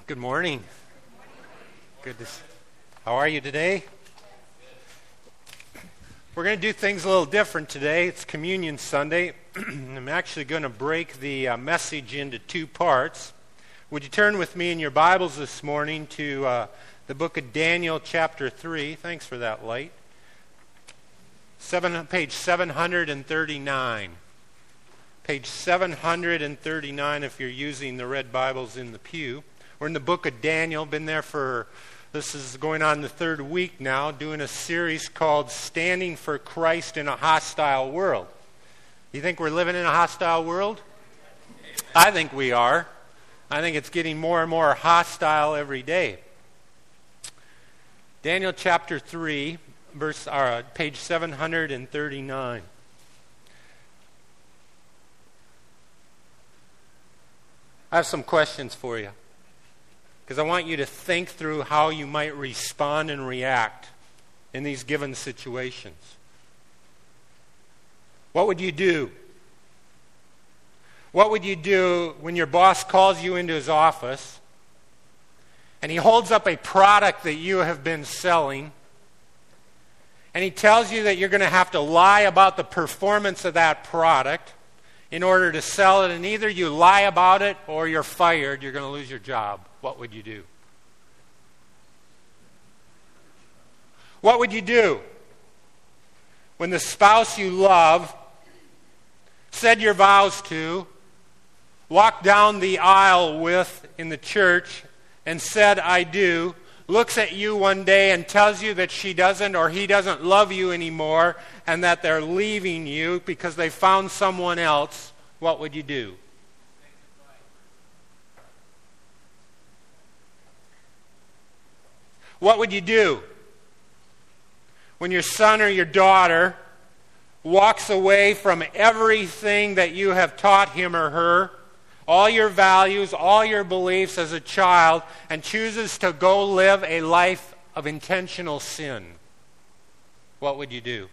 Good morning. How are you today? We're going to do things a little different today. It's Communion Sunday. I'm actually going to break the message into two parts. Would you turn with me in your Bibles this morning to the book of Daniel, chapter 3. Thanks for that light. Page 739. Page 739 if you're using the red Bibles in the pew. We're in the book of Daniel. This is going on the third week now, doing a series called Standing for Christ in a Hostile World. You think we're living in a hostile world? I think we are. I think it's getting more and more hostile every day. Daniel chapter 3, page 739. I have some questions for you, because I want you to think through how you might respond and react in these given situations. What would you do? What would you do when your boss calls you into his office and he holds up a product that you have been selling and he tells you that you're going to have to lie about the performance of that product in order to sell it, and either you lie about it or you're fired, you're going to lose your job? What would you do? What would you do when the spouse you love, said your vows to, walked down the aisle with in the church and said, "I do," looks at you one day and tells you that she doesn't or he doesn't love you anymore and that they're leaving you because they found someone else? What would you do? What would you do when your son or your daughter walks away from everything that you have taught him or her, all your values, all your beliefs as a child, and chooses to go live a life of intentional sin? What would you do?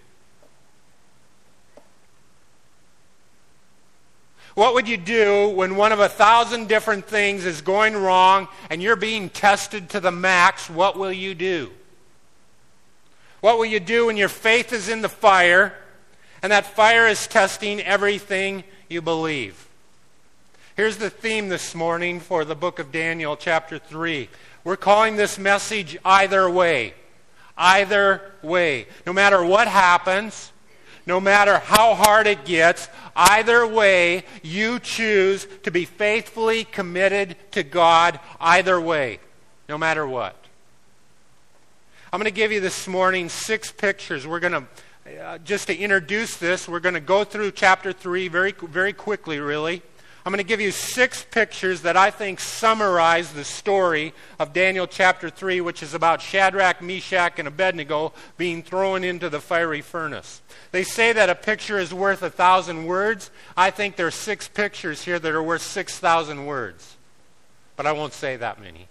What would you do when one of 1,000 different things is going wrong and you're being tested to the max? What will you do? What will you do when your faith is in the fire and that fire is testing everything you believe? Here's the theme this morning for the book of Daniel, chapter 3. We're calling this message Either Way. Either way. No matter what happens, no matter how hard it gets, either way, you choose to be faithfully committed to God either way, no matter what. I'm going to give you this morning 6 pictures. We're going to, just to introduce this, we're going to go through chapter 3 very, very quickly, really. I'm going to give you 6 pictures that I think summarize the story of Daniel chapter 3, which is about Shadrach, Meshach, and Abednego being thrown into the fiery furnace. They say that a picture is worth 1,000 words. I think there are 6 pictures here that are worth 6,000 words. But I won't say that many.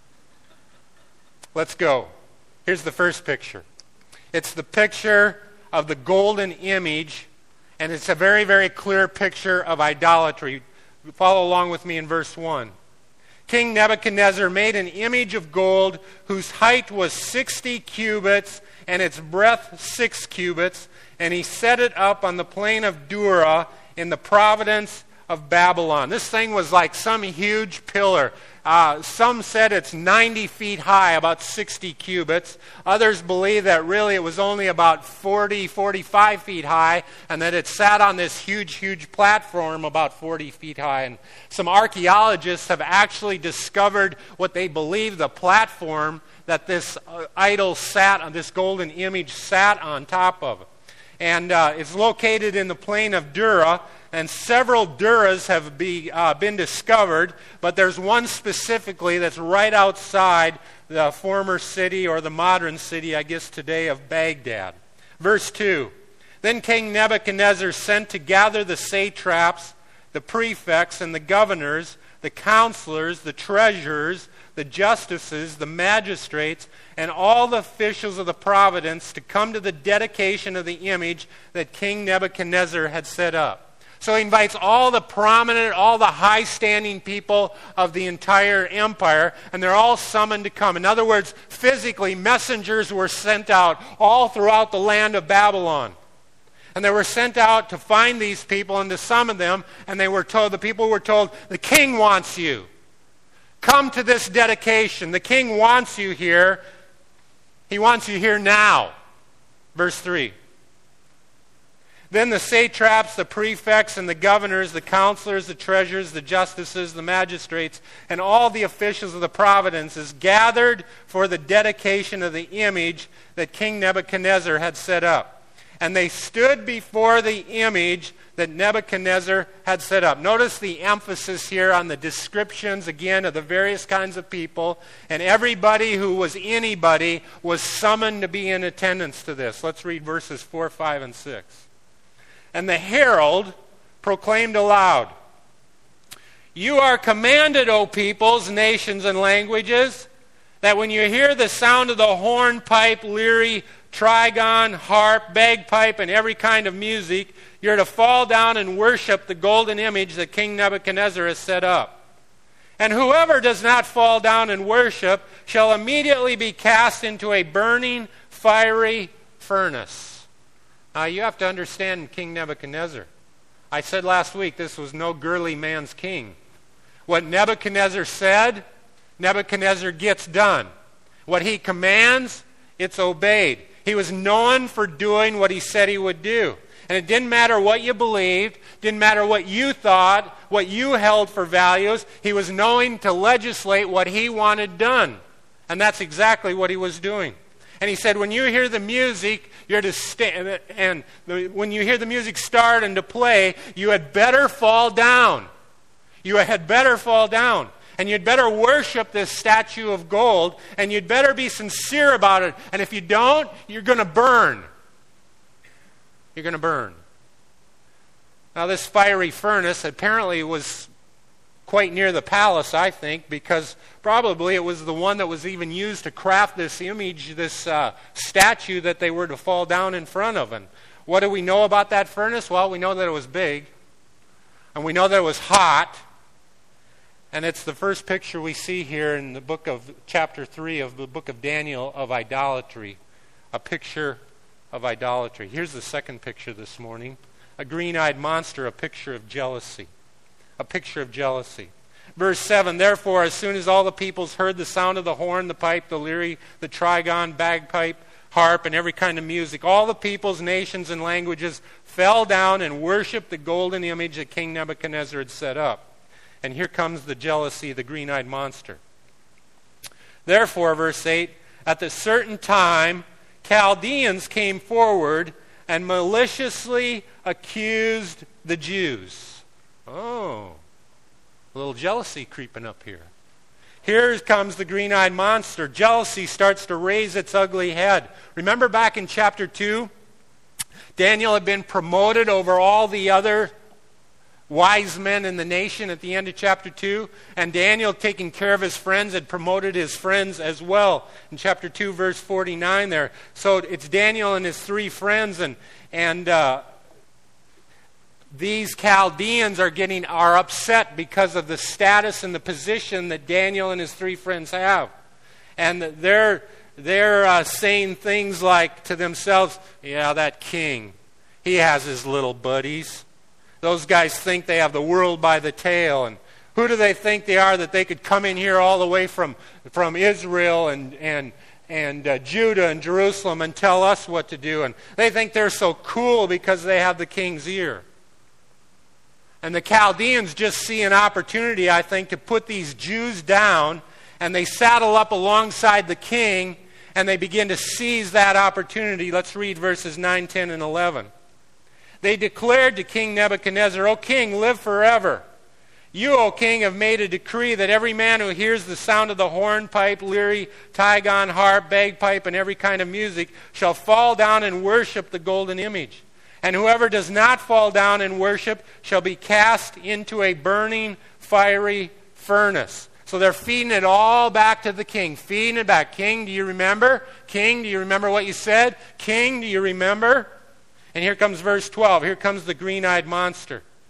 Let's go. Here's the first picture. It's the picture of the golden image, and it's a very, very clear picture of idolatry. Follow along with me in verse 1. King Nebuchadnezzar made an image of gold whose height was 60 cubits and its breadth 6 cubits, and he set it up on the plain of Dura in the province of Babylon. This thing was like some huge pillar. Some said it's 90 feet high, about 60 cubits. Others believe that really it was only about 40, 45 feet high, and that it sat on this huge, huge platform about 40 feet high. And some archaeologists have actually discovered what they believe the platform that this idol sat on, this golden image sat on top of. And it's located in the plain of Dura. And several Duras have been discovered, but there's one specifically that's right outside the former city, or the modern city, I guess today, of Baghdad. Verse 2. Then King Nebuchadnezzar sent to gather the satraps, the prefects, and the governors, the counselors, the treasurers, the justices, the magistrates, and all the officials of the province to come to the dedication of the image that King Nebuchadnezzar had set up. So he invites all the prominent, all the high-standing people of the entire empire, and they're all summoned to come. In other words, physically, messengers were sent out all throughout the land of Babylon. And they were sent out to find these people and to summon them, and the people were told, the king wants you. Come to this dedication. The king wants you here. He wants you here now. Verse 3. Then the satraps, the prefects, and the governors, the counselors, the treasurers, the justices, the magistrates, and all the officials of the provinces gathered for the dedication of the image that King Nebuchadnezzar had set up. And they stood before the image that Nebuchadnezzar had set up. Notice the emphasis here on the descriptions, again, of the various kinds of people. And everybody who was anybody was summoned to be in attendance to this. Let's read verses 4, 5, and 6. And the herald proclaimed aloud, "You are commanded, O peoples, nations, and languages, that when you hear the sound of the horn, pipe, lyre, trigon, harp, bagpipe, and every kind of music, you're to fall down and worship the golden image that King Nebuchadnezzar has set up. And whoever does not fall down and worship shall immediately be cast into a burning, fiery furnace." Now, you have to understand King Nebuchadnezzar. I said last week this was no girly man's king. What Nebuchadnezzar said, Nebuchadnezzar gets done. What he commands, it's obeyed. He was known for doing what he said he would do. And it didn't matter what you believed, didn't matter what you thought, what you held for values. He was known to legislate what he wanted done. And that's exactly what he was doing. And he said, when you hear the music, you're to stand, and when you hear the music start and to play, you had better fall down. You had better fall down. And you'd better worship this statue of gold, and you'd better be sincere about it. And if you don't, you're going to burn. You're going to burn. Now, this fiery furnace apparently was quite near the palace, I think, because probably it was the one that was even used to craft this image, this statue that they were to fall down in front of. And what do we know about that furnace? Well, we know that it was big, and we know that it was hot, and it's the first picture we see here in the book of chapter 3 of the book of Daniel of idolatry, a picture of idolatry. Here's the second picture this morning, a green-eyed monster, a picture of jealousy. A picture of jealousy. Verse 7, therefore, as soon as all the peoples heard the sound of the horn, the pipe, the lyre, the trigon, bagpipe, harp, and every kind of music, all the peoples, nations, and languages fell down and worshipped the golden image that King Nebuchadnezzar had set up. And here comes the jealousy, the green-eyed monster. Therefore, verse 8, at a certain time, Chaldeans came forward and maliciously accused the Jews. Oh, a little jealousy creeping up here. Here comes the green-eyed monster. Jealousy starts to raise its ugly head. Remember back in chapter 2, Daniel had been promoted over all the other wise men in the nation at the end of chapter 2, and Daniel, taking care of his friends, had promoted his friends as well. In chapter 2, verse 49 there. So it's Daniel and his three friends, and these Chaldeans are upset because of the status and the position that Daniel and his three friends have. And they're saying things like to themselves, yeah, that king, he has his little buddies. Those guys think they have the world by the tail. And who do they think they are that they could come in here all the way from Israel and Judah and Jerusalem and tell us what to do? And they think they're so cool because they have the king's ear. And the Chaldeans just see an opportunity, I think, to put these Jews down, and they saddle up alongside the king, and they begin to seize that opportunity. Let's read verses 9, 10, and 11. They declared to King Nebuchadnezzar, O king, live forever. You, O king, have made a decree that every man who hears the sound of the horn, pipe, lyre, trigon, harp, bagpipe, and every kind of music shall fall down and worship the golden image. And whoever does not fall down and worship shall be cast into a burning, fiery furnace. So they're feeding it all back to the king. Feeding it back. King, do you remember? King, do you remember what you said? King, do you remember? And here comes verse 12. Here comes the green-eyed monster.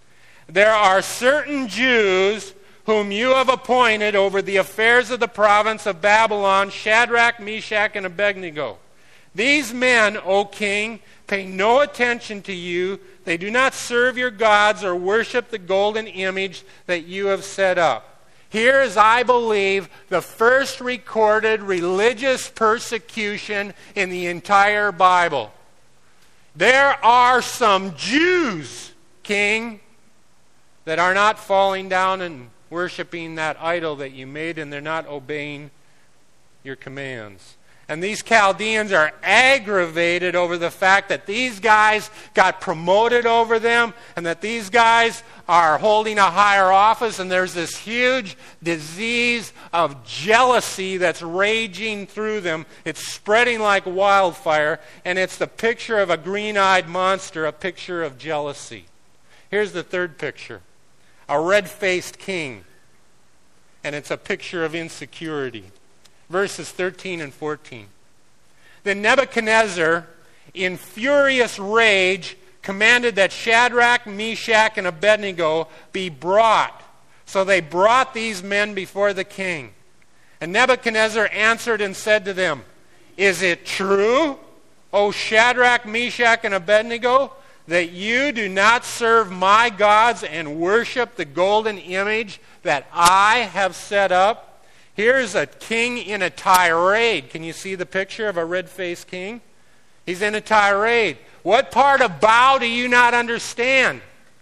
there are certain Jews whom you have appointed over the affairs of the province of Babylon, Shadrach, Meshach, and Abednego. These men, O king, pay no attention to you. They do not serve your gods or worship the golden image that you have set up. Here is, I believe, the first recorded religious persecution in the entire Bible. There are some Jews, king, that are not falling down and worshiping that idol that you made, and they're not obeying your commands. And these Chaldeans are aggravated over the fact that these guys got promoted over them and that these guys are holding a higher office, and there's this huge disease of jealousy that's raging through them. It's spreading like wildfire, and it's the picture of a green-eyed monster, a picture of jealousy. Here's the third picture. A red-faced king, and it's a picture of insecurity. Verses 13 and 14. Then Nebuchadnezzar, in furious rage, commanded that Shadrach, Meshach, and Abednego be brought. So they brought these men before the king. And Nebuchadnezzar answered and said to them, Is it true, O Shadrach, Meshach, and Abednego, that you do not serve my gods and worship the golden image that I have set up? Here's a king in a tirade. Can you see the picture of a red-faced king? He's in a tirade. What part of bow do you not understand?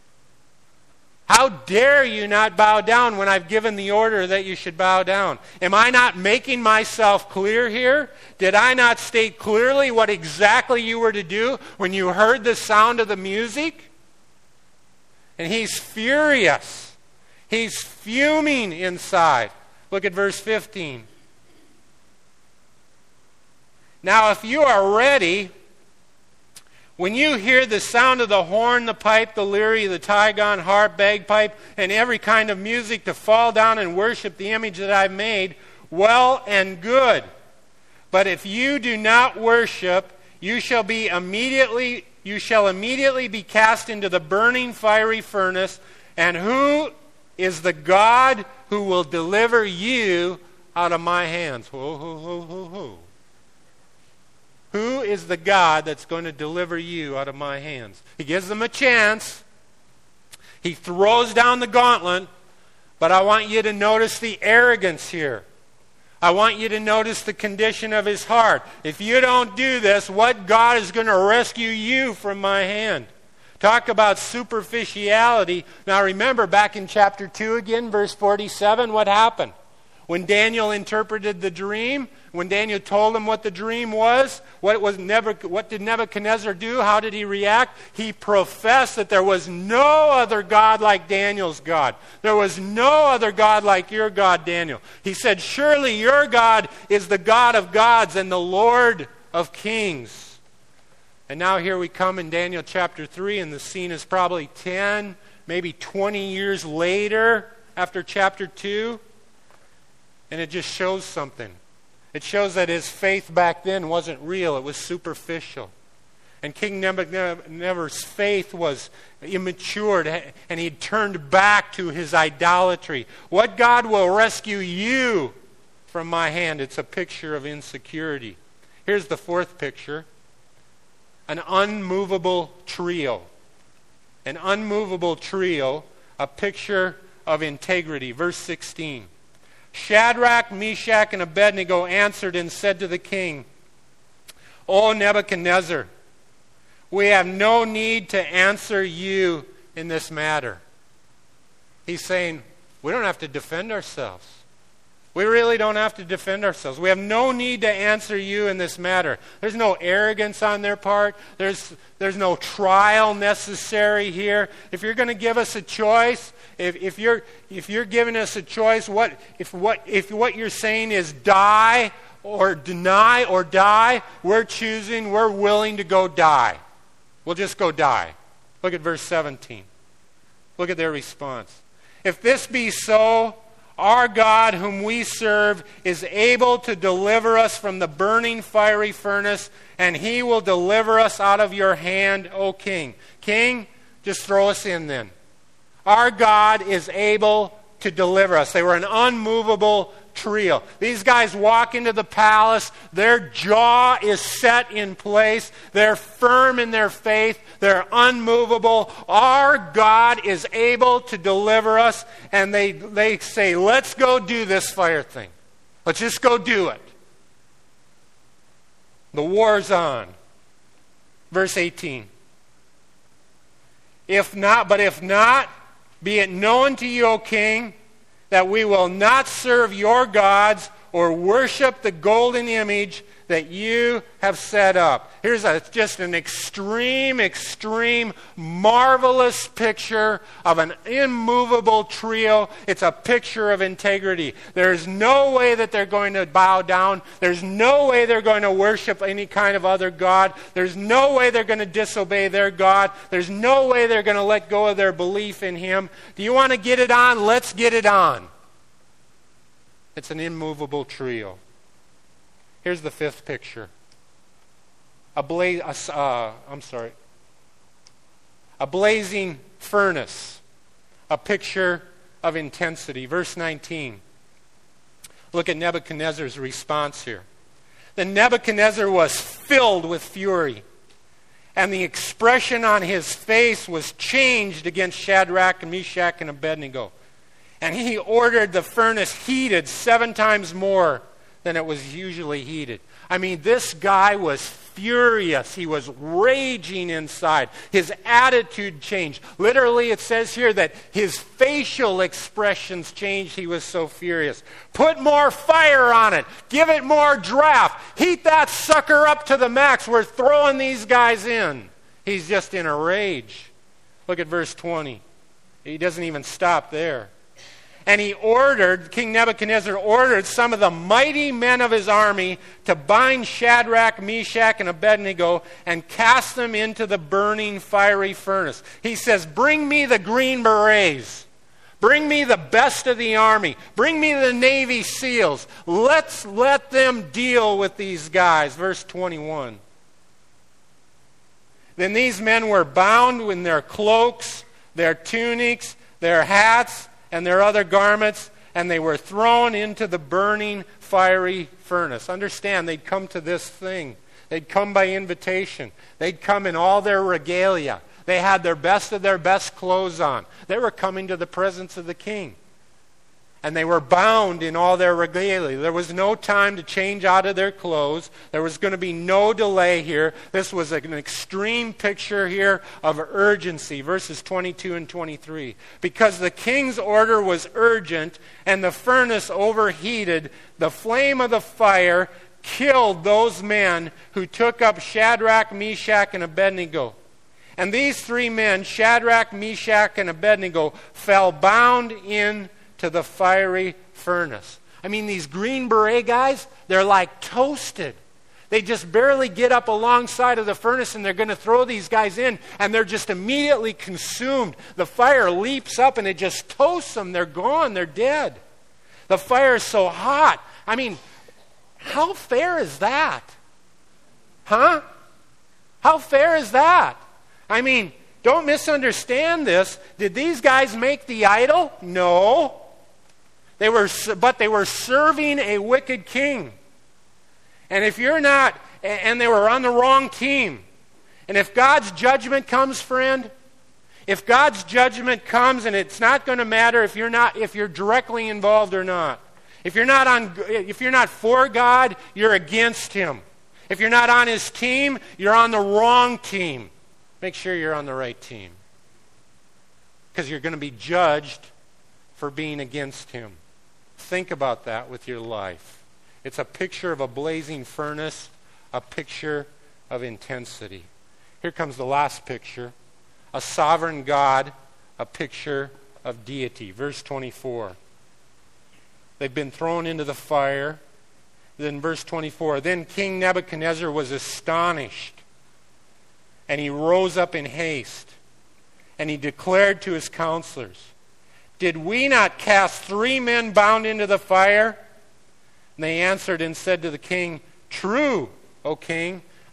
How dare you not bow down when I've given the order that you should bow down? Am I not making myself clear here? Did I not state clearly what exactly you were to do when you heard the sound of the music? And he's furious. He's fuming inside. Look at verse 15. Now, if you are ready, when you hear the sound of the horn, the pipe, the lyre, the trigon, harp, bagpipe, and every kind of music, to fall down and worship the image that I've made, well and good. But if you do not worship, you shall immediately be cast into the burning fiery furnace. And who is the God who will deliver you out of my hands? Ho, ho, ho, ho, ho. Who is the God that's going to deliver you out of my hands? He gives them a chance. He throws down the gauntlet. But I want you to notice the arrogance here. I want you to notice the condition of his heart. If you don't do this, what God is going to rescue you from my hand? Talk about superficiality. Now remember, back in chapter 2 again, verse 47, what happened? When Daniel interpreted the dream, when Daniel told him what the dream was, what did Nebuchadnezzar do? How did he react? He professed that there was no other God like Daniel's God. There was no other God like your God, Daniel. He said, surely your God is the God of gods and the Lord of kings. And now here we come in Daniel chapter 3, and the scene is probably 10, maybe 20 years later after chapter 2. And it just shows something. It shows that his faith back then wasn't real. It was superficial. And King Nebuchadnezzar's faith was immature, and he turned back to his idolatry. What God will rescue you from my hand? It's a picture of insecurity. Here's the fourth picture. An unmovable trio. An unmovable trio, a picture of integrity. Verse 16. Shadrach, Meshach, and Abednego answered and said to the king, O Nebuchadnezzar, we have no need to answer you in this matter. He's saying, we don't have to defend ourselves. We really don't have to defend ourselves. We have no need to answer you in this matter. There's no arrogance on their part. There's no trial necessary here. If you're going to give us a choice, if you're giving us a choice, if what you're saying is die or deny or die, we're willing to go die. We'll just go die. Look at verse 17. Look at their response. If this be so, our God whom we serve is able to deliver us from the burning fiery furnace, and he will deliver us out of your hand, O king. King, just throw us in then. Our God is able to deliver us. They were an unmovable trio. These guys walk into the palace. Their jaw is set in place. They're firm in their faith. They're unmovable. Our God is able to deliver us. And they say, let's go do this fire thing. Let's just go do it. The war's on. Verse 18. If not, be it known to you, O king, that we will not serve your gods or worship the golden image that you have set up. Here's just an extreme, marvelous picture of an immovable trio. It's a picture of integrity. There's no way that they're going to bow down. There's no way they're going to worship any kind of other god. There's no way they're going to disobey their God. There's no way they're going to let go of their belief in Him. Do you want to get it on? Let's get it on. It's an immovable trio. Here's the fifth picture. A blazing furnace. A picture of intensity. Verse 19. Look at Nebuchadnezzar's response here. Then Nebuchadnezzar was filled with fury, and the expression on his face was changed against Shadrach and Meshach and Abednego. And he ordered the furnace heated 7 times more than it was usually heated. I mean, this guy was furious. He was raging inside. His attitude changed. Literally, it says here that his facial expressions changed. He was so furious. Put more fire on it. Give it more draft. Heat that sucker up to the max. We're throwing these guys in. He's just in a rage. Look at verse 20. He doesn't even stop there. And King Nebuchadnezzar ordered some of the mighty men of his army to bind Shadrach, Meshach, and Abednego and cast them into the burning fiery furnace. He says, bring me the Green Berets. Bring me the best of the army. Bring me the Navy SEALs. Let's let them deal with these guys. Verse 21. Then these men were bound in their cloaks, their tunics, their hats, and their other garments, and they were thrown into the burning fiery furnace. Understand, they'd come to this thing. They'd come by invitation. They'd come in all their regalia. They had their best of their best clothes on. They were coming to the presence of the king. And they were bound in all their regalia. There was no time to change out of their clothes. There was going to be no delay here. This was an extreme picture here of urgency. Verses 22 and 23. Because the king's order was urgent and the furnace overheated, the flame of the fire killed those men who took up Shadrach, Meshach, and Abednego. And these 3 men, Shadrach, Meshach, and Abednego, fell bound in to the fiery furnace. I mean, these Green Beret guys, they're like toasted. They just barely get up alongside of the furnace and they're going to throw these guys in and they're just immediately consumed. The fire leaps up and it just toasts them. They're gone. They're dead. The fire is so hot. I mean, how fair is that? Huh? How fair is that? I mean, don't misunderstand this. Did these guys make the idol? No. But they were serving a wicked king. And if you're not, and they were on the wrong team. And if God's judgment comes, friend, if God's judgment comes, and it's not going to matter if you're directly involved or not. If you're not for God, you're against Him. If you're not on His team, you're on the wrong team. Make sure you're on the right team. Because you're going to be judged for being against Him. Think about that with your life. It's a picture of a blazing furnace, a picture of intensity. Here comes the last picture. A sovereign God, a picture of deity. Verse 24. They've been thrown into the fire. Then verse 24. Then King Nebuchadnezzar was astonished, and he rose up in haste, and he declared to his counselors, did we not cast 3 men bound into the fire? And they answered and said to the king, true, O king.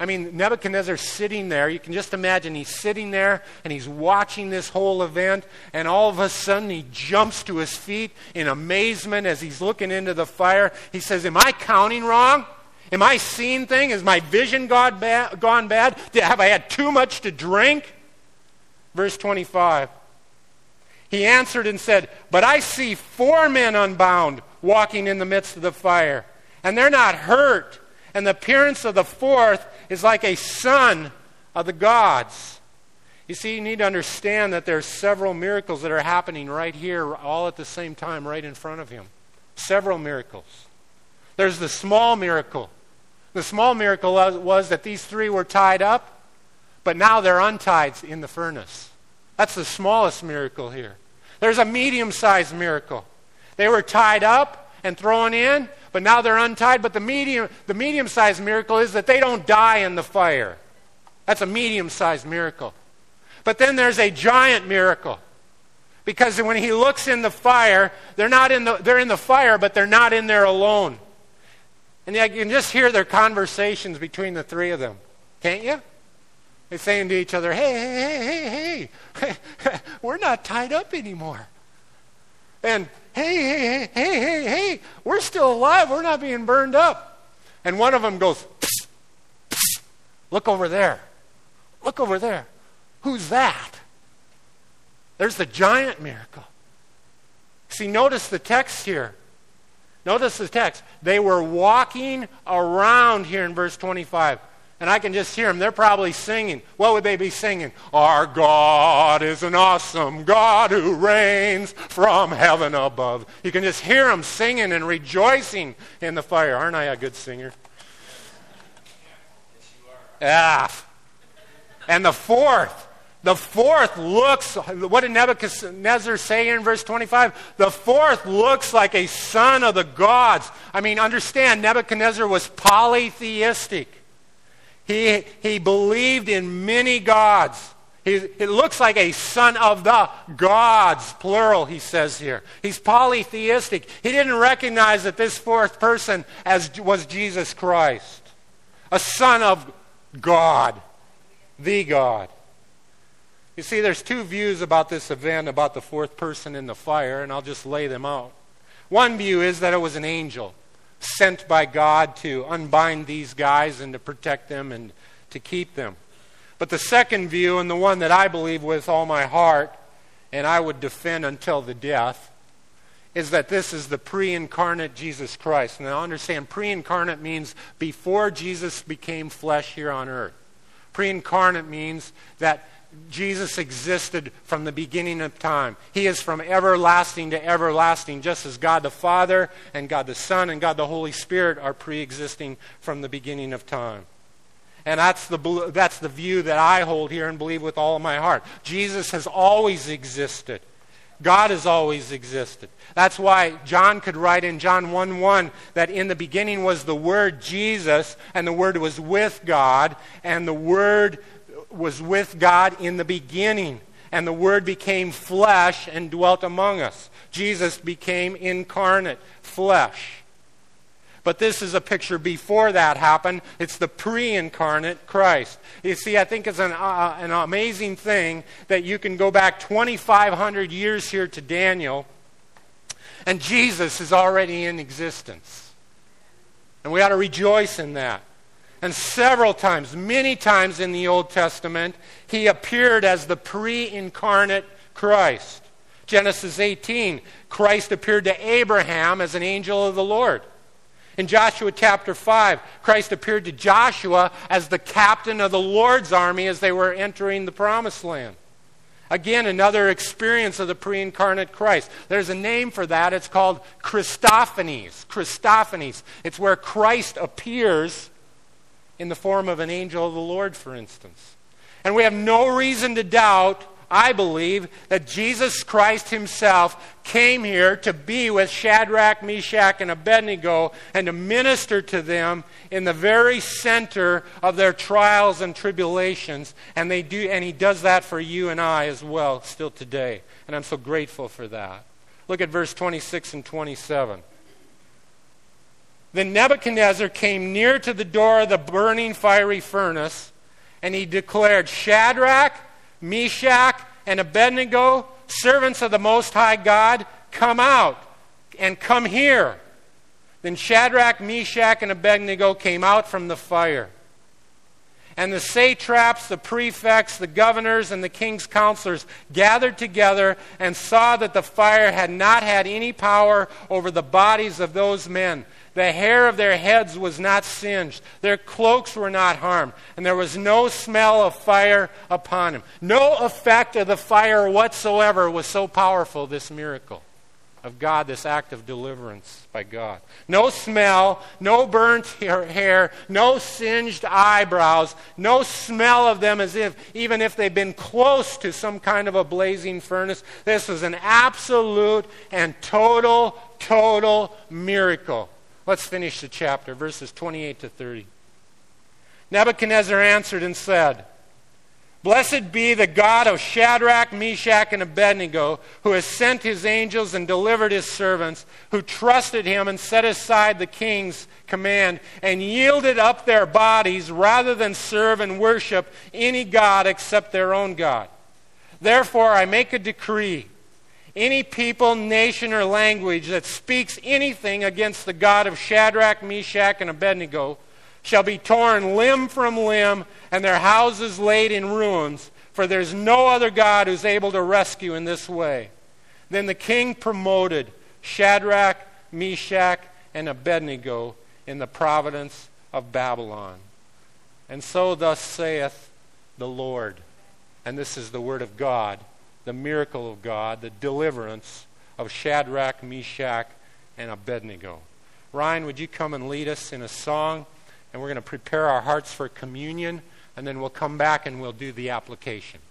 I mean, Nebuchadnezzar's sitting there. You can just imagine he's sitting there and he's watching this whole event, and all of a sudden he jumps to his feet in amazement as he's looking into the fire. He says, am I counting wrong? Am I seeing things? Has my vision gone bad? Have I had too much to drink? Verse 25. He answered and said, but I see 4 men unbound walking in the midst of the fire, and they're not hurt. And the appearance of the 4th is like a son of the gods. You see, you need to understand that there's several miracles that are happening right here, all at the same time, right in front of him. Several miracles. There's the small miracle. The small miracle was that these 3 were tied up, but now they're untied in the furnace. That's the smallest miracle here. There's a medium-sized miracle. They were tied up and thrown in, but now they're untied. But the medium-sized miracle is that they don't die in the fire. That's a medium-sized miracle. But then there's a giant miracle. Because when he looks in the fire, they're in the fire, but they're not in there alone. And you can just hear their conversations between the 3 of them. Can't you? They're saying to each other, hey, we're not tied up anymore. And hey, we're still alive. We're not being burned up. And one of them goes, psst, psst, look over there. Look over there. Who's that? There's the giant miracle. See, notice the text here. Notice the text. They were walking around here in verse 25. And I can just hear them. They're probably singing. What would they be singing? Our God is an awesome God who reigns from heaven above. You can just hear them singing and rejoicing in the fire. Aren't I a good singer? Ah. And the fourth looks, what did Nebuchadnezzar say in verse 25? The 4th looks like a son of the gods. I mean, understand, Nebuchadnezzar was polytheistic. He believed in many gods. It looks like a son of the gods, plural, he says here. He's polytheistic. He didn't recognize that this 4th person was Jesus Christ, a son of God, the God. You see, there's 2 views about this event, about the 4th person in the fire, and I'll just lay them out. One view is that it was an angel sent by God to unbind these guys and to protect them and to keep them. But the second view, and the one that I believe with all my heart, and I would defend until the death, is that this is the pre-incarnate Jesus Christ. Now understand, pre-incarnate means before Jesus became flesh here on earth. Pre-incarnate means that Jesus existed from the beginning of time. He is from everlasting to everlasting, just as God the Father and God the Son and God the Holy Spirit are pre-existing from the beginning of time. And that's the view that I hold here and believe with all of my heart. Jesus has always existed. God has always existed. That's why John could write in John 1:1 that in the beginning was the Word, Jesus, and the Word was with God, and the Word was with God in the beginning, and the Word became flesh and dwelt among us. Jesus became incarnate flesh. But this is a picture before that happened. It's the pre-incarnate Christ. You see, I think it's an amazing thing that you can go back 2,500 years here to Daniel, and Jesus is already in existence. And we ought to rejoice in that. And several times, many times in the Old Testament, he appeared as the pre-incarnate Christ. Genesis 18, Christ appeared to Abraham as an angel of the Lord. In Joshua chapter 5, Christ appeared to Joshua as the captain of the Lord's army as they were entering the Promised Land. Again, another experience of the pre-incarnate Christ. There's a name for that. It's called Christophanies. Christophanies. It's where Christ appears in the form of an angel of the Lord, for instance. And we have no reason to doubt, I believe, that Jesus Christ himself came here to be with Shadrach, Meshach, and Abednego and to minister to them in the very center of their trials and tribulations. And he does that for you and I as well still today. And I'm so grateful for that. Look at verse 26 and 27. Then Nebuchadnezzar came near to the door of the burning fiery furnace, and he declared, Shadrach, Meshach, and Abednego, servants of the Most High God, come out and come here. Then Shadrach, Meshach, and Abednego came out from the fire. And the satraps, the prefects, the governors, and the king's counselors gathered together and saw that the fire had not had any power over the bodies of those men. The hair of their heads was not singed. Their cloaks were not harmed. And there was no smell of fire upon them. No effect of the fire whatsoever was so powerful, this miracle of God, this act of deliverance by God. No smell, no burnt hair, no singed eyebrows, no smell of them as if, even if they'd been close to some kind of a blazing furnace. This was an absolute and total miracle. Let's finish the chapter, verses 28 to 30. Nebuchadnezzar answered and said, Blessed be the God of Shadrach, Meshach, and Abednego, who has sent his angels and delivered his servants, who trusted him and set aside the king's command, and yielded up their bodies rather than serve and worship any god except their own God. Therefore I make a decree. Any people, nation, or language that speaks anything against the God of Shadrach, Meshach, and Abednego shall be torn limb from limb, and their houses laid in ruins, for there's no other God who's able to rescue in this way. Then the king promoted Shadrach, Meshach, and Abednego in the province of Babylon. And so thus saith the Lord. And this is the word of God, the miracle of God, the deliverance of Shadrach, Meshach, and Abednego. Ryan, would you come and lead us in a song? And we're going to prepare our hearts for communion, and then we'll come back and we'll do the application.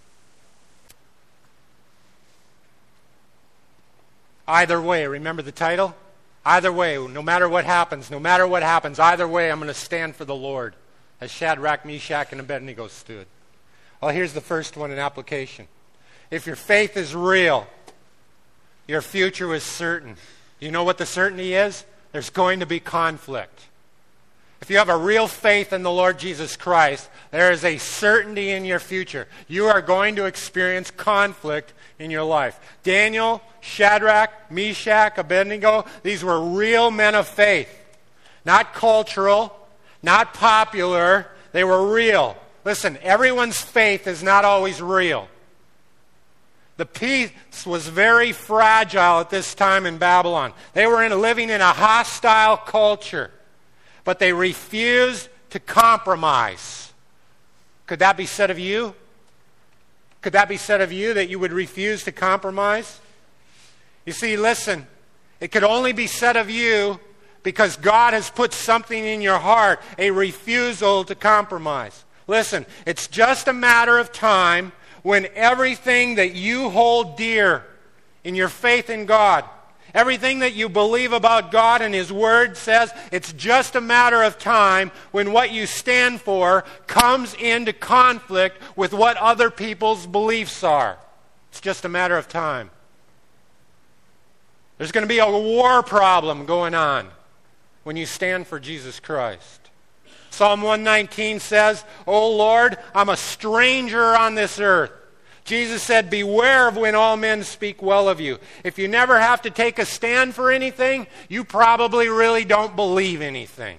Either way, remember the title? Either way, no matter what happens, either way I'm going to stand for the Lord, as Shadrach, Meshach, and Abednego stood. Well, here's the first one in application. If your faith is real, your future is certain. Do you know what the certainty is? There's going to be conflict. If you have a real faith in the Lord Jesus Christ, there is a certainty in your future. You are going to experience conflict in your life. Daniel, Shadrach, Meshach, Abednego, these were real men of faith. Not cultural, not popular. They were real. Listen, everyone's faith is not always real. The peace was very fragile at this time in Babylon. They were living in a hostile culture. But they refused to compromise. Could that be said of you? Could that be said of you, that you would refuse to compromise? You see, listen, it could only be said of you because God has put something in your heart, a refusal to compromise. Listen, it's just a matter of time when everything that you hold dear in your faith in God, everything that you believe about God and His Word says, it's just a matter of time when what you stand for comes into conflict with what other people's beliefs are. It's just a matter of time. There's going to be a war problem going on when you stand for Jesus Christ. Psalm 119 says, "O Lord, I'm a stranger on this earth." Jesus said, beware of when all men speak well of you. If you never have to take a stand for anything, you probably really don't believe anything.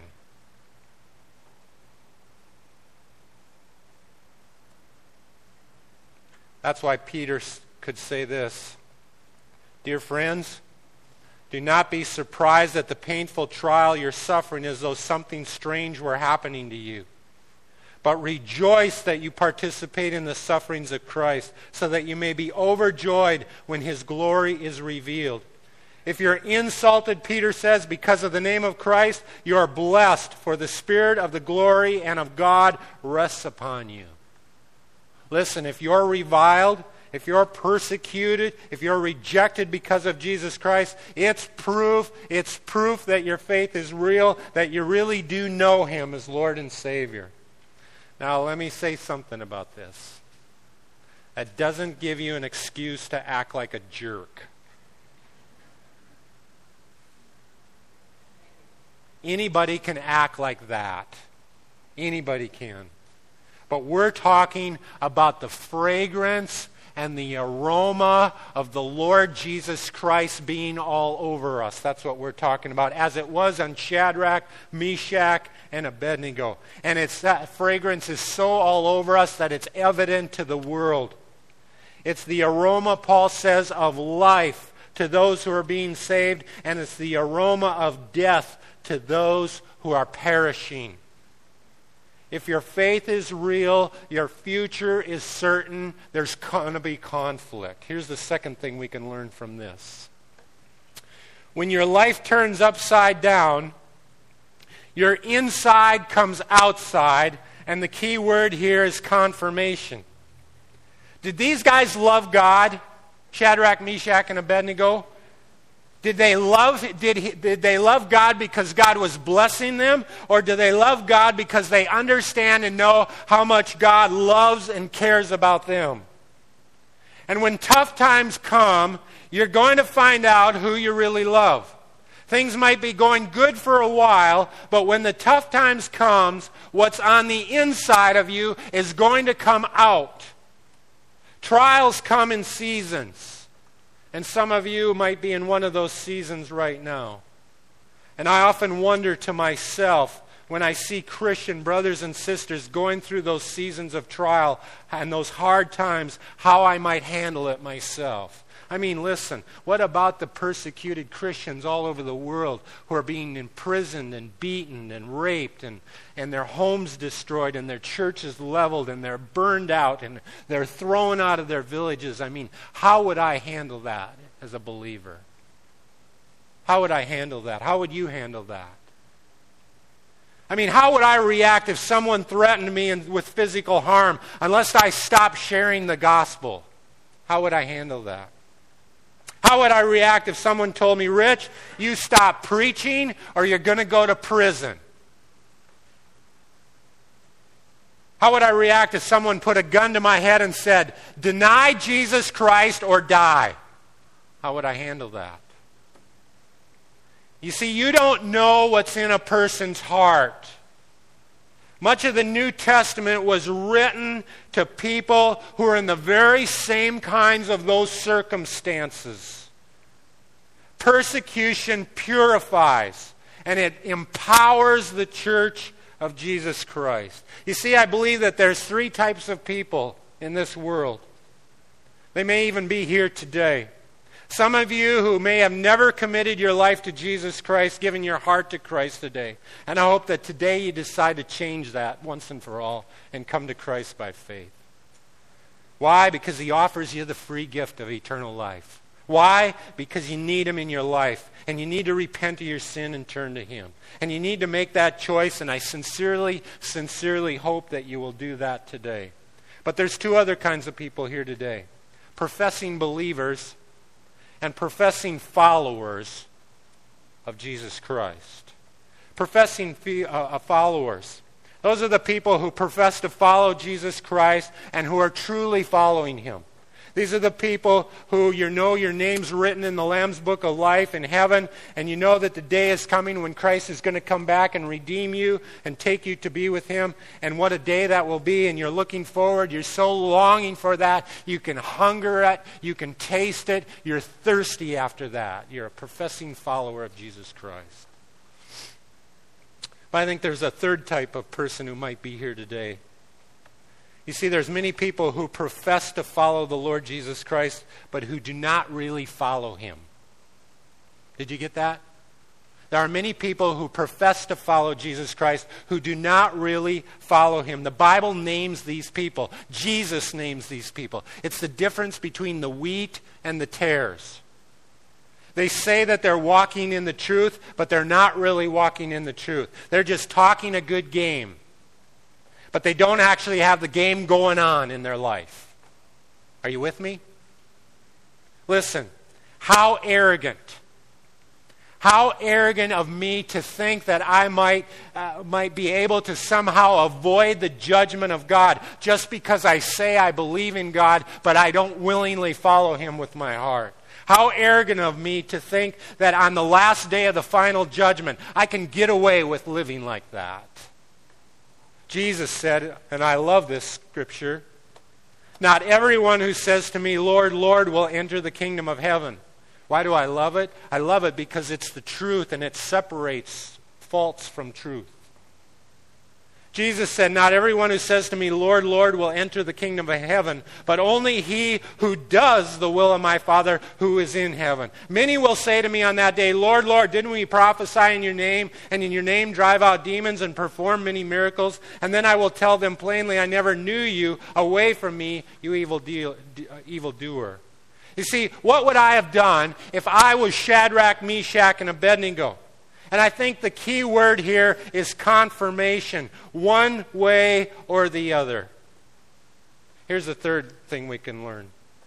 That's why Peter could say this. Dear friends, do not be surprised at the painful trial you're suffering as though something strange were happening to you. But rejoice that you participate in the sufferings of Christ, so that you may be overjoyed when His glory is revealed. If you're insulted, Peter says, because of the name of Christ, you are blessed, for the Spirit of the glory and of God rests upon you. Listen, if you're reviled, if you're persecuted, if you're rejected because of Jesus Christ, it's proof that your faith is real, that you really do know Him as Lord and Savior. Now, let me say something about this. That doesn't give you an excuse to act like a jerk. Anybody can act like that. Anybody can. But we're talking about the fragrance and the aroma of the Lord Jesus Christ being all over us. That's what we're talking about, as it was on Shadrach, Meshach, and Abednego. And that fragrance is so all over us that it's evident to the world. It's the aroma, Paul says, of life to those who are being saved, and it's the aroma of death to those who are perishing. If your faith is real, your future is certain, there's going to be conflict. Here's the second thing we can learn from this. When your life turns upside down, your inside comes outside, and the key word here is confirmation. Did these guys love God? Shadrach, Meshach, and Abednego? Did they love God because God was blessing them? Or do they love God because they understand and know how much God loves and cares about them? And when tough times come, you're going to find out who you really love. Things might be going good for a while, but when the tough times comes, what's on the inside of you is going to come out. Trials come in seasons. And some of you might be in one of those seasons right now. And I often wonder to myself, when I see Christian brothers and sisters going through those seasons of trial and those hard times, how I might handle it myself. I mean, listen, what about the persecuted Christians all over the world who are being imprisoned and beaten and raped and their homes destroyed and their churches leveled and they're burned out and they're thrown out of their villages? I mean, how would I handle that as a believer? How would I handle that? How would you handle that? I mean, how would I react if someone threatened me with physical harm unless I stopped sharing the gospel? How would I handle that? How would I react if someone told me, Rich, you stop preaching or you're going to go to prison? How would I react if someone put a gun to my head and said, deny Jesus Christ or die? How would I handle that? You see, you don't know what's in a person's heart. Much of the New Testament was written to people who are in the very same kinds of those circumstances. Persecution purifies, and it empowers the church of Jesus Christ. You see, I believe that there's three types of people in this world. They may even be here today. Some of you who may have never committed your life to Jesus Christ, given your heart to Christ today. And I hope that today you decide to change that once and for all and come to Christ by faith. Why? Because He offers you the free gift of eternal life. Why? Because you need Him in your life. And you need to repent of your sin and turn to Him. And you need to make that choice, and I sincerely, sincerely hope that you will do that today. But there's two other kinds of people here today. Professing believers and professing followers of Jesus Christ. Professing followers. Those are the people who profess to follow Jesus Christ and who are truly following Him. These are the people who you know your name's written in the Lamb's Book of Life in heaven, and you know that the day is coming when Christ is going to come back and redeem you and take you to be with Him. And what a day that will be, and you're looking forward. You're so longing for that. You can hunger it. You can taste it. You're thirsty after that. You're a professing follower of Jesus Christ. But I think there's a third type of person who might be here today. You see, there's many people who profess to follow the Lord Jesus Christ, but who do not really follow Him. Did you get that? There are many people who profess to follow Jesus Christ who do not really follow Him. The Bible names these people. Jesus names these people. It's the difference between the wheat and the tares. They say that they're walking in the truth, but they're not really walking in the truth. They're just talking a good game. But they don't actually have the game going on in their life. Are you with me? Listen, how arrogant. How arrogant of me to think that I might be able to somehow avoid the judgment of God just because I say I believe in God, but I don't willingly follow Him with my heart. How arrogant of me to think that on the last day of the final judgment, I can get away with living like that. Jesus said, and I love this scripture, not everyone who says to me, Lord, Lord, will enter the kingdom of heaven. Why do I love it? I love it because it's the truth and it separates false from truth. Jesus said, not everyone who says to me, Lord, Lord, will enter the kingdom of heaven, but only he who does the will of my Father who is in heaven. Many will say to me on that day, Lord, Lord, didn't we prophesy in your name, and in your name drive out demons and perform many miracles? And then I will tell them plainly, I never knew you. Away from me, you evildoer. You see, what would I have done if I was Shadrach, Meshach, and Abednego? And I think the key word here is confirmation, one way or the other. Here's the third thing we can learn.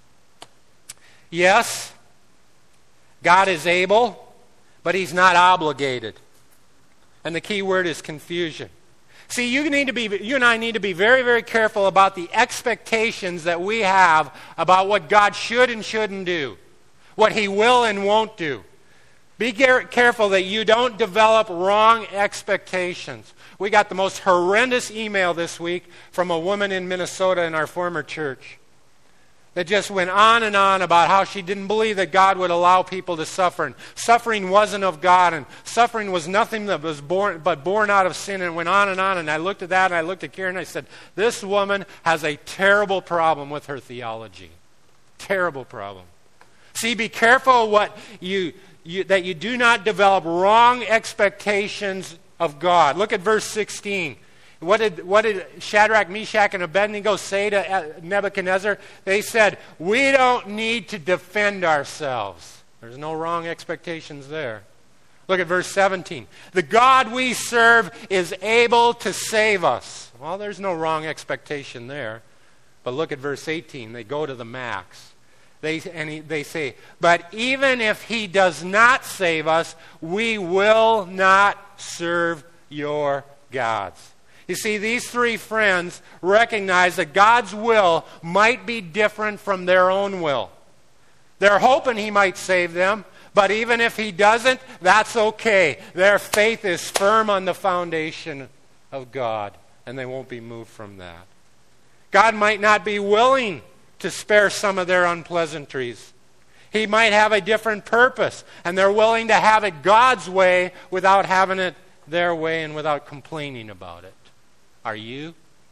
Yes, God is able, but He's not obligated. And the key word is confusion. See, you and I need to be very, very careful about the expectations that we have about what God should and shouldn't do, what He will and won't do. Be careful that you don't develop wrong expectations. We got the most horrendous email this week from a woman in Minnesota in our former church that just went on and on about how she didn't believe that God would allow people to suffer. And suffering wasn't of God, and suffering was nothing that was born out of sin, and went on. And I looked at that, and I looked at Karen, and I said, this woman has a terrible problem with her theology. Terrible problem. See, be careful what that you do not develop wrong expectations of God. Look at verse 16. What did Shadrach, Meshach, and Abednego say to Nebuchadnezzar? They said, we don't need to defend ourselves. There's no wrong expectations there. Look at verse 17. The God we serve is able to save us. Well, there's no wrong expectation there. But look at verse 18. They go to the max. They say, but even if He does not save us, we will not serve your gods. You see, these three friends recognize that God's will might be different from their own will. They're hoping He might save them, but even if He doesn't, that's okay. Their faith is firm on the foundation of God, and they won't be moved from that. God might not be willing to spare some of their unpleasantries. He might have a different purpose, and they're willing to have it God's way without having it their way and without complaining about it. Are you?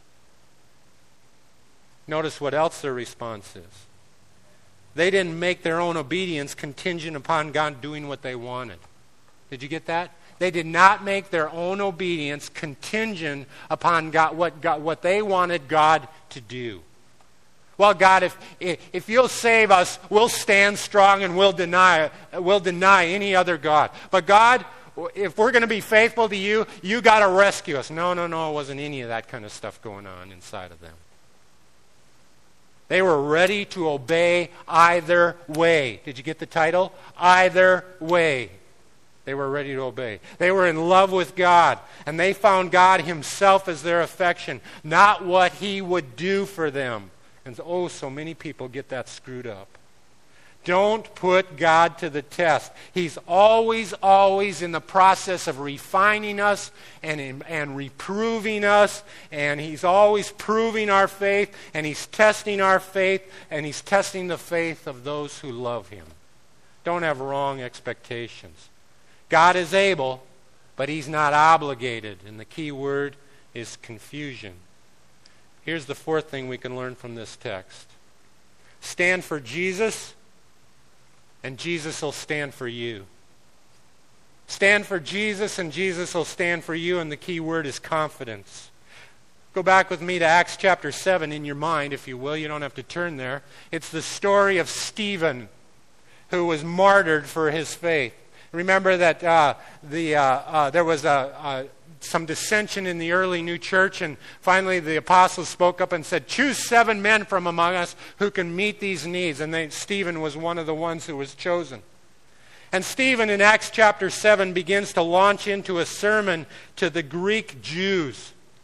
Notice what else their response is. They didn't make their own obedience contingent upon God doing what they wanted. Did you get that? They did not make their own obedience contingent upon what they wanted God to do. Well, God, if you'll save us, we'll stand strong and we'll deny any other God. But God, if we're going to be faithful to you, you got to rescue us. No, it wasn't any of that kind of stuff going on inside of them. They were ready to obey either way. Did you get the title? Either way. They were ready to obey. They were in love with God, and they found God Himself as their affection, not what He would do for them. And so many people get that screwed up. Don't put God to the test. He's always in the process of refining us and reproving us, and He's always proving our faith, and He's testing our faith, and He's testing the faith of those who love Him. Don't have wrong expectations. God is able, but He's not obligated, and the key word is confusion. Here's the fourth thing we can learn from this text. Stand for Jesus, and Jesus will stand for you. Stand for Jesus, and Jesus will stand for you, and the key word is confidence. Go back with me to Acts chapter 7 in your mind, if you will. You don't have to turn there. It's the story of Stephen, who was martyred for his faith. Remember that there was some dissension in the early new church, and finally the apostles spoke up and said, choose 7 men from among us who can meet these needs. And Stephen was one of the ones who was chosen. And Stephen in Acts chapter 7 begins to launch into a sermon to the Greek Jews.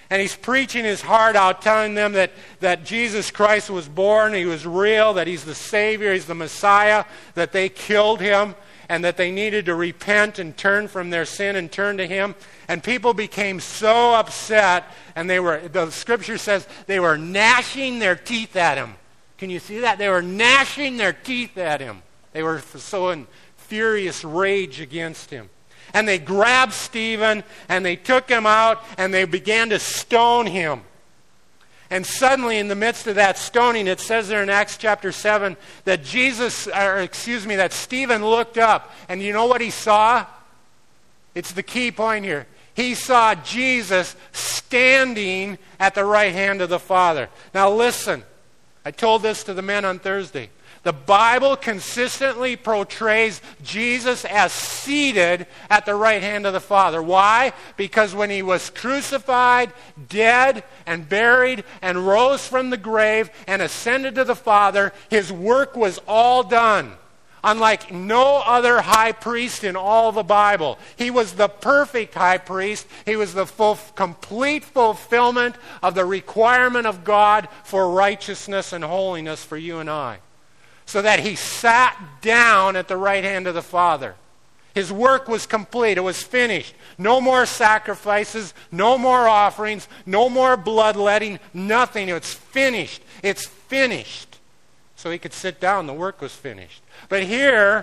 And he's preaching his heart out, telling them that Jesus Christ was born, he was real, that he's the Savior, he's the Messiah, that they killed him, and that they needed to repent and turn from their sin and turn to him. And people became so upset, and the scripture says they were gnashing their teeth at him. Can you see that? They were gnashing their teeth at him. They were so in furious rage against him. And they grabbed Stephen, and they took him out, and they began to stone him. And suddenly, in the midst of that stoning, it says there in Acts chapter 7 that that Stephen looked up, and you know what he saw? It's the key point here. He saw Jesus standing at the right hand of the Father. Now listen, I told this to the men on Thursday. The Bible consistently portrays Jesus as seated at the right hand of the Father. Why? Because when he was crucified, dead, and buried, and rose from the grave, and ascended to the Father, his work was all done. Unlike no other high priest in all the Bible. He was the perfect high priest. He was the complete fulfillment of the requirement of God for righteousness and holiness for you and I. So that he sat down at the right hand of the Father. His work was complete. It was finished. No more sacrifices, no more offerings, no more bloodletting, nothing. It's finished. It's finished. So he could sit down. The work was finished. But here,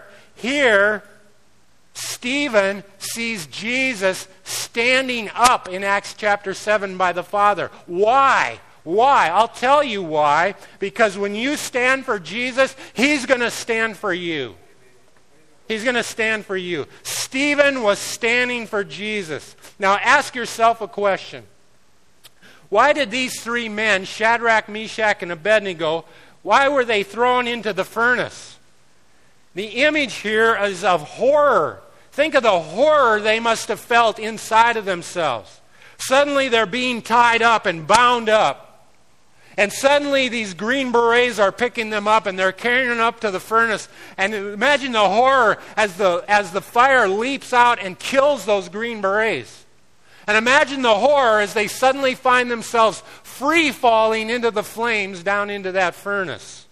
Stephen sees Jesus standing up in Acts chapter 7 by the Father. Why? Why? I'll tell you why. Because when you stand for Jesus, he's going to stand for you. He's going to stand for you. Stephen was standing for Jesus. Now ask yourself a question. Why did these three men, Shadrach, Meshach, and Abednego, why were they thrown into the furnace? The image here is of horror. Think of the horror they must have felt inside of themselves. Suddenly they're being tied up and bound up. And suddenly these green berets are picking them up and they're carrying them up to the furnace. And imagine the horror as the fire leaps out and kills those green berets. And imagine the horror as they suddenly find themselves free falling into the flames down into that furnace.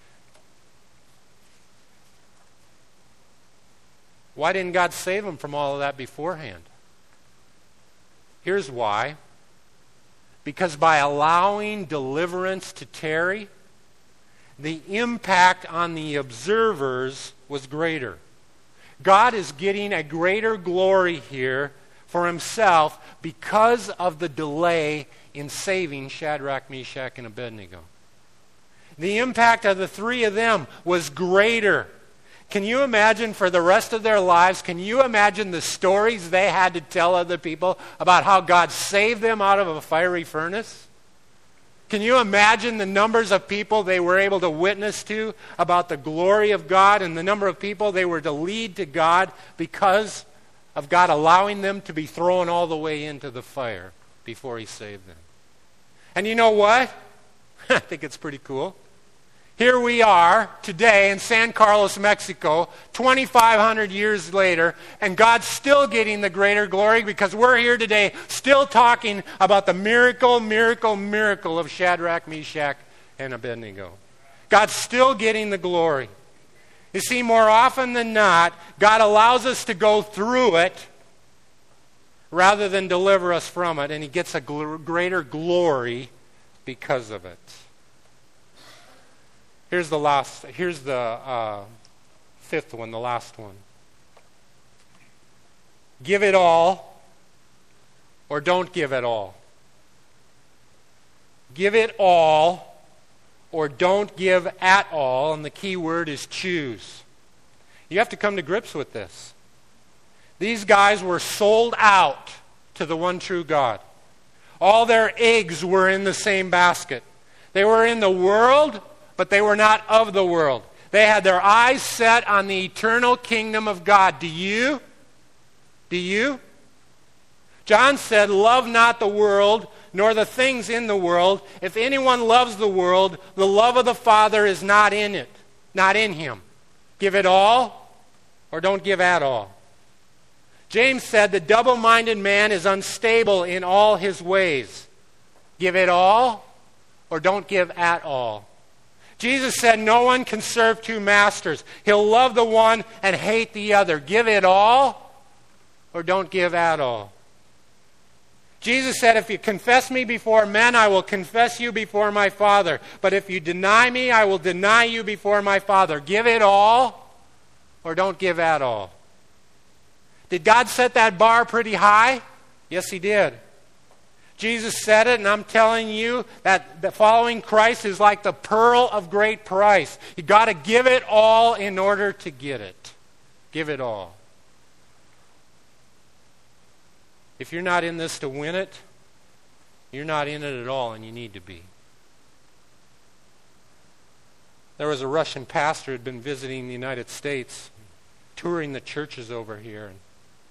Why didn't God save them from all of that beforehand? Here's why. Because by allowing deliverance to tarry, the impact on the observers was greater. God is getting a greater glory here for himself because of the delay in saving Shadrach, Meshach, and Abednego. The impact of the three of them was greater. Can you imagine for the rest of their lives, can you imagine the stories they had to tell other people about how God saved them out of a fiery furnace? Can you imagine the numbers of people they were able to witness to about the glory of God and the number of people they were to lead to God because of God allowing them to be thrown all the way into the fire before he saved them? And you know what? I think it's pretty cool. Here we are today in San Carlos, Mexico, 2,500 years later, and God's still getting the greater glory because we're here today still talking about the miracle of Shadrach, Meshach, and Abednego. God's still getting the glory. You see, more often than not, God allows us to go through it rather than deliver us from it, and he gets a greater glory because of it. Here's the fifth one, the last one. Give it all or don't give it all. Give it all or don't give at all, and the key word is choose. You have to come to grips with this. These guys were sold out to the one true God. All their eggs were in the same basket. They were in the world, but they were not of the world. They had their eyes set on the eternal kingdom of God. Do you? Do you? John said, "Love not the world, nor the things in the world. If anyone loves the world, the love of the Father is not in it, not in him. Give it all, or don't give at all." James said, "The double-minded man is unstable in all his ways." Give it all or don't give at all. Jesus said no one can serve two masters. He'll love the one and hate the other. Give it all or don't give at all. Jesus said, if you confess me before men, I will confess you before my Father. But if you deny me, I will deny you before my Father. Give it all or don't give at all. Did God set that bar pretty high? Yes, He did. Jesus said it, and I'm telling you that following Christ is like the pearl of great price. You've got to give it all in order to get it. Give it all. If you're not in this to win it, you're not in it at all, and you need to be. There was a Russian pastor who had been visiting the United States, touring the churches over here. And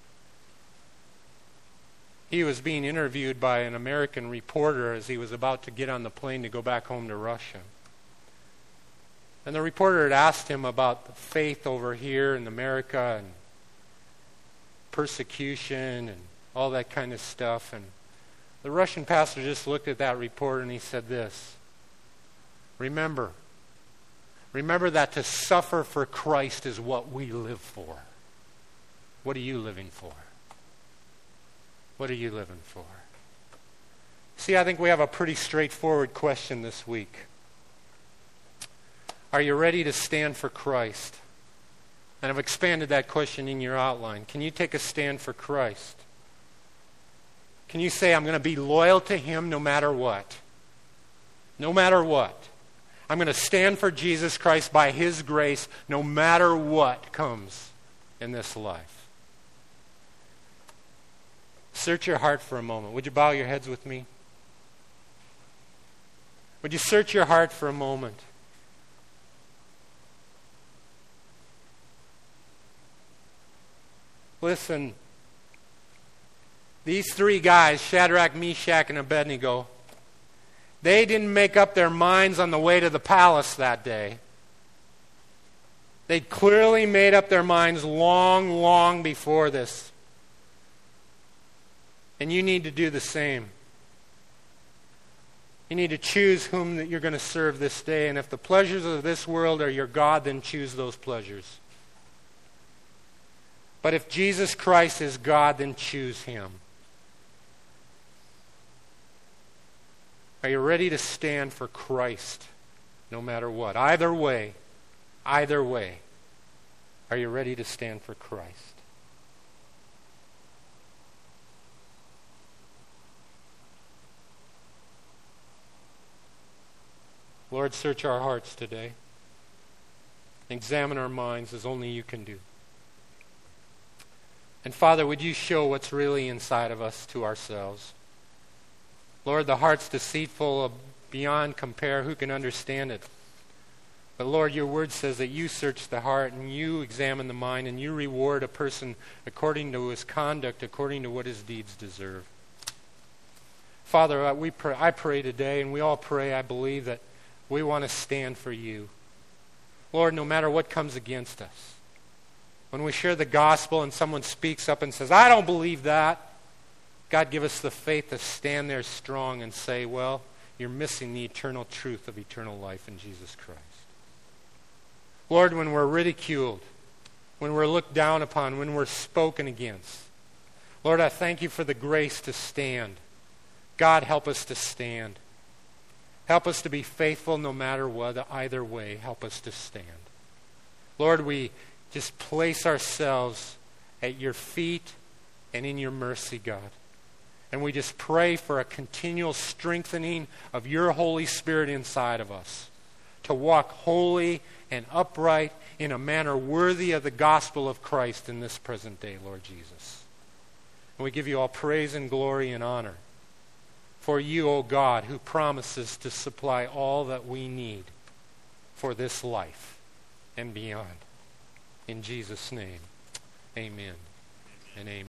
he was being interviewed by an American reporter as he was about to get on the plane to go back home to Russia. And the reporter had asked him about the faith over here in America and persecution and all that kind of stuff. And the Russian pastor just looked at that reporter and he said this: Remember that to suffer for Christ is what we live for. What are you living for? What are you living for? See, I think we have a pretty straightforward question this week. Are you ready to stand for Christ? And I've expanded that question in your outline. Can you take a stand for Christ? Can you say, I'm going to be loyal to Him no matter what? No matter what. I'm going to stand for Jesus Christ by His grace no matter what comes in this life. Search your heart for a moment. Would you bow your heads with me? Would you search your heart for a moment? Listen. These three guys, Shadrach, Meshach, and Abednego, they didn't make up their minds on the way to the palace that day. They clearly made up their minds long before this. And you need to do the same. You need to choose whom that you're going to serve this day. And if the pleasures of this world are your God, then choose those pleasures. But if Jesus Christ is God, then choose Him. Are you ready to stand for Christ no matter what? Either way, are you ready to stand for Christ? Lord, search our hearts today. Examine our minds as only you can do. And Father, would you show what's really inside of us to ourselves? Lord, the heart's deceitful beyond compare. Who can understand it? But Lord, your word says that you search the heart and you examine the mind and you reward a person according to his conduct, according to what his deeds deserve. Father, I pray today, and we all pray, I believe, that we want to stand for you. Lord, no matter what comes against us, when we share the gospel and someone speaks up and says, I don't believe that, God, give us the faith to stand there strong and say, well, you're missing the eternal truth of eternal life in Jesus Christ. Lord, when we're ridiculed, when we're looked down upon, when we're spoken against, Lord, I thank you for the grace to stand. God, help us to stand. Help us to be faithful no matter what, either way. Help us to stand. Lord, we just place ourselves at your feet and in your mercy, God. And we just pray for a continual strengthening of your Holy Spirit inside of us to walk holy and upright in a manner worthy of the gospel of Christ in this present day, Lord Jesus. And we give you all praise and glory and honor for you, O God, who promises to supply all that we need for this life and beyond. In Jesus' name, amen and amen.